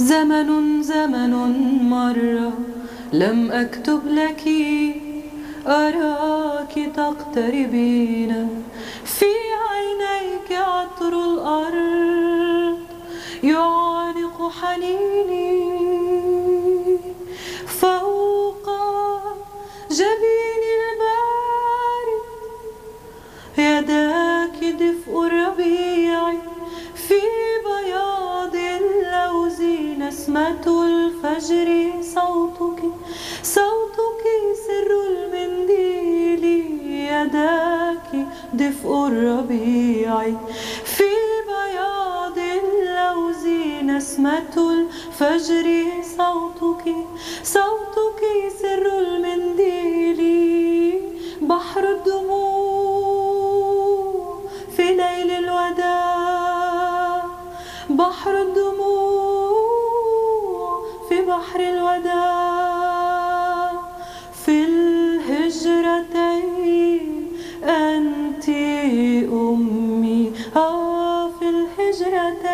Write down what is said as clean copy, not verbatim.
زمن مر لم أكتب لك، أراك تقتربين، في عينيك عطر الأرض يعانق حنيني، فوق جبين البارد يداك دفء الربيع، في بياض اللوز نسمة الفجر، صوتك سر المنديل، يداك دفء الربيع، في بياض اللوز نسمة الفجر، صوتك سر المنديل، بحر الدموع في ليل الوداع، بحر الدموع في بحر الوداع، في الهجرتين أنت أمي، في الهجرتين